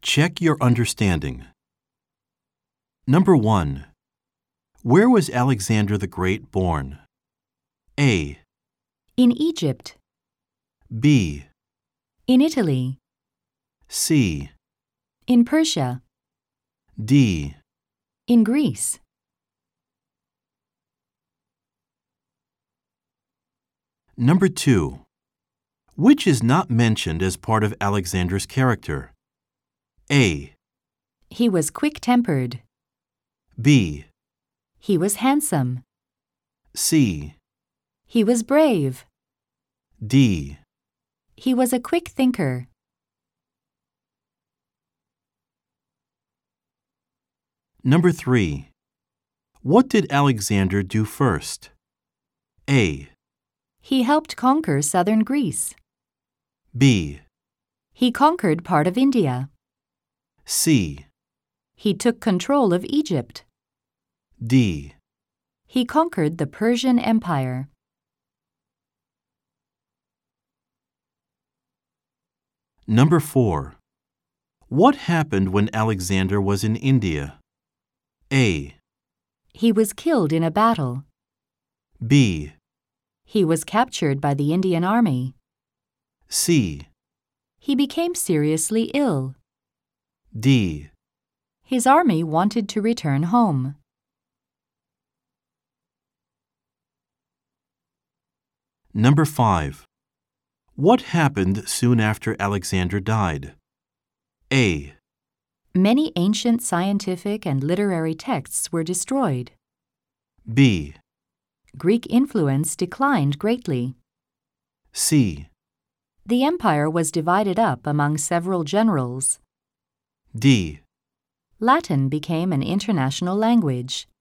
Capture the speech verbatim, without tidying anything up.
Check your understanding. Number one. Where was Alexander the Great born? A. In Egypt. B. In Italy. C. In Persia. D. In Greece. Number two. Which is not mentioned as part of Alexander's character? A. He was quick-tempered. B. He was handsome. C. He was brave. D. He was a quick thinker. Number three. What did Alexander do first? A. He helped conquer southern Greece. B. He conquered part of India. C. He took control of Egypt. D. He conquered the Persian Empire. Number four. What happened when Alexander was in India? A. He was killed in a battle. B. He was captured by the Indian army. C. He became seriously ill. D. His army wanted to return home. Number five. What happened soon after Alexander died? A. Many ancient scientific and literary texts were destroyed. B. Greek influence declined greatly. C. The empire was divided up among several generals. D. Latin became an international language.